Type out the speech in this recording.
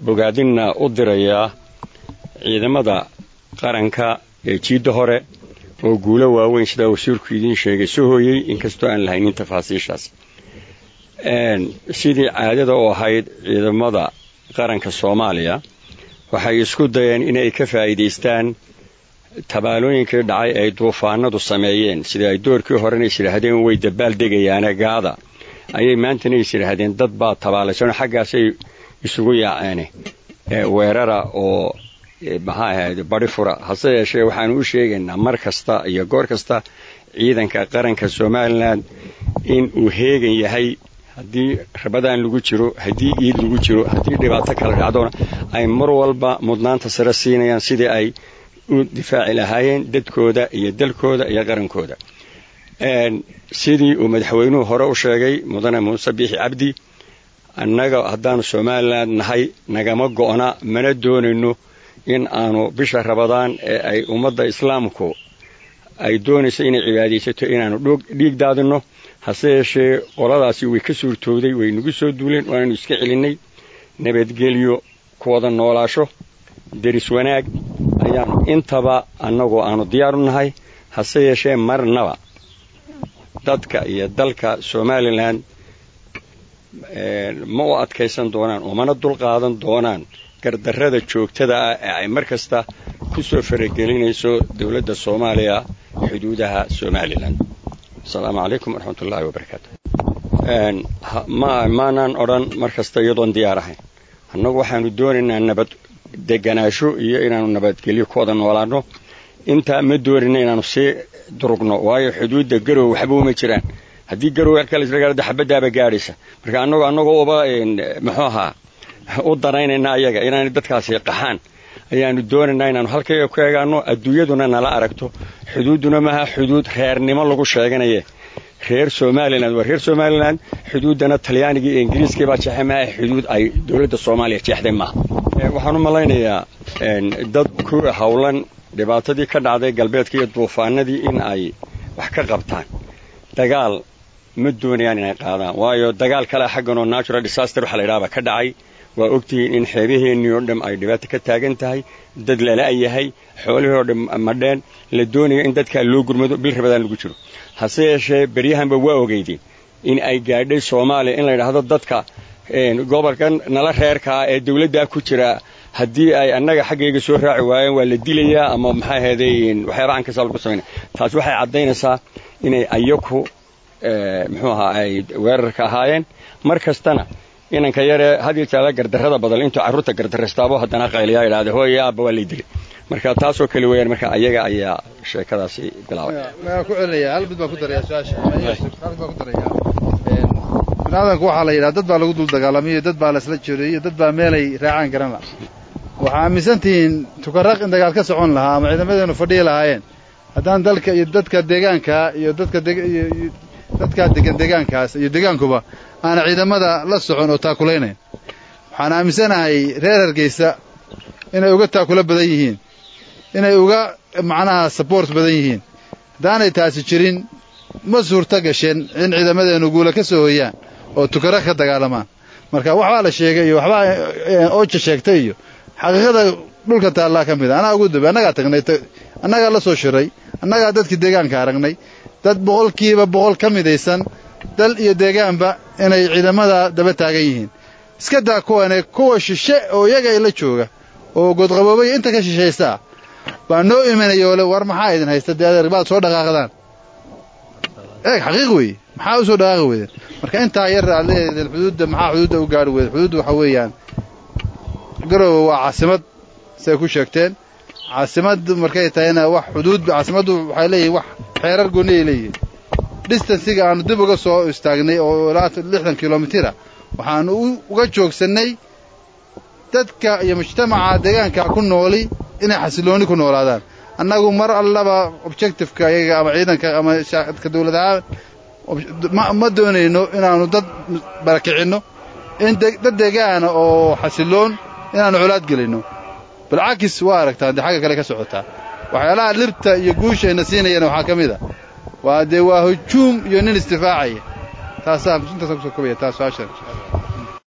bogaadinna u dirayaa ciidamada qaranka ee jiidda hore oo guulo waaweyn sida wasiirku idiin sheegay soo hooyey inkastoo aan lahaynin tafaasiishaas sidii caadada u ahayd ciidamada qaranka Soomaaliya waxay isku dayeen inay ka faa'iideystaan tabaalooyinkii dhacay ay duufaanadu sameeyeen sida ay doorkii horena yiraahdeen way dabaal degayaan gaada ayay maantana yiraahdeen dad baa tabaalaysan xaggaasay isugu yaaceen weerara oo maxaa bari fura hase yeeshee waxaan u sheegaynaa mar kasta iyo goor kasta ciidanka qaranka Soomaaliland in uu heegan yahay haddii rabadaan lagu jiro haddii iid lagu jiro haddii dhibaato kala dhacdo ay mar walba mudnaanta sare siinayaan sidii ay u difaaci lahaayeen dadkooda iyo dalkooda iyo qarankooda sidii uu madaxweynuhu hore u sheegay mudane Muuse Biixi Cabdi annaga haddaan Soomaaliland nahay nagama go'na mana doonayno in aanu bisha rabadaan ee ay ummadda islaamku ay doonayso inay cibaadaysato inaanu dhiig daadino hase yeeshee qoladaasi way ka suurtooday way nagu soo duuleen waanu iska celinay nabadgelyo ku wada noolaasho deris wanaag ayaanu intaba annagoo aanu diyaar u nahay hase yeeshee marnaba dadka iyo dalka Soomaaliland ma u adkaysan doonaan oo mana dulqaadan doonaan gardarrada joogtada ah ee ay mar kasta ku soo faragelinayso dawladda Soomaaliya xuduudaha Soomaaliland. Assalaamu calaykum waraxmatullaahi wabarakaatuh. maanan odhan mar kasta iyadoon diyaar ahayn annagu waxaanu doonaynaa nabad deganaasho iyo inaanu nabadgelyo ku wada noolaano inta ma doonayna inaanu sii durugno waayo xuduudda garow waxba uma jiraan haddii garow kale isla xabadaaba gaadhaysa marka annagoo uba muxuu ahaa u danaynayna ayaga inaan dadkaasi qaxaan ayaanu doonaynaa inaanu halkayga ku eegaano adduunyaduna nala aragto xuduuduna maaha xuduud reernimo lagu sheeganaye reer Soomaaliland waa reer Soomaaliland xuduudana Talyaaniga iyo Ingiriiska baa jeexmay xuduud ay dawladda Soomaaliya jeexday ma waxaan u malaynayaa dad ku hawlan dhibaatadii ka dhacday galbeedka iyo duufaanadii in ay wax ka qabtaan dagaal ma doonayaan inay qaadaan waayo dagaal kale xaggan oo natural disaster waxa la yiraahdaa ka dhacay waa ogtiin in xeebaheenii oo dham ay dhibaato ka taagan tahay dad la yahay xoolihii oo dham madheen la doonayo in dadka loo gurmado bil rabadaan lagu jiro hase yeeshee bariyahanba waa ogeydeen in ay gaadhay Soomaaliya in la yiraahdo dadka gobolkan nala reerka ee dawladda ku jira haddii ay annaga xaggayga soo raaci waayeen waa la dilayaa ama maxay ahaydeen waxyaabo aan ka soo sameeyay taas waxay cadeynaysaa inay ayaku muxuu ahaa ay weerarka ahaayeen mar kastana inanka yare hadii taala gardarrada badal inta carruurta gardarrestaabo haddana qayliyaa ilaade hooyo aabba waa la dilay marka taasoo kale weeyaan marka ayaga ayaa sheekadaasi bilaabay ma ku celinayaa hal mid baa ku daraya su'aasha binaadamku waxa la yiraahdaa dad baa lagu dul dagaalamay dad baa la isla jiray dad baa meelay raacaan garan la waxa aaminsantiin tukaraq in dagaal ka socon lahaa ama ciidamadeenu fadhiyi lahaayeen haddaan dalka iyo dadka deegaanka iyo dadka degan deegaankaas iyo deegaankuba aan ciidamada la socon oo taakuleynay waxaan aaminsanahay reer Hargeysa inay uga taakula badan yihiin inay uga macnaha support badan yihiin daanay taasi jirin ma suurta gashan in ciidamadeenu guula ka soo hoyaan oo tukara ka dagaalamaan marka waxa la sheegay iyo waxba oo sheegtay iyo xaqiiqada dhulka taala kamid ana ugu dib anaga tagnay anaga la soo shiray anaga dadkii deegaanka aragnay dad boqolkiiba boqol kamidaysan dal iyo deegaanba inay ciidamada daba taagan yihiin iska daa kuwa shishe oo iyaga la jooga oo godqaboobay inta ka shishaysta baa noo imanayoo war maxaa idin haysta deegaanka baad soo dhaqaaqdaan xaqiiqi maxaa u soo dhaqaaqi weeyeen marka inta yar leedahay xuduudda maxaa xuduudda u gaar weeyeen xuduuddu waxa weeyaan garow waa caasimad say ku sheegteen caasimad markay tahayna wax xuduud caasimadu waxay leeyihiin wax xeerar gooni ay leeyihiin distance-ga aan dib uga soo istaagnay oo 60 kilomitir waxaan uga joogsanay dadka iyo mujtamaca deegaanka ku nooli inay xasilooni ku noolaadaan annagu mar allaba objective-ka ayaga ama ciidanka ama shaqada dawladda ma doonayno inaanu dad barakicino in dad deegaan oo xasiloon inaanu culaad gelino بالعكس واركتان دي حاجه kale ka socota waxyaalaha libta iyo guushayna siinayna waxa kamida waa de waa hujuum iyo nin istifaacay taasaan inta soo koobiya taas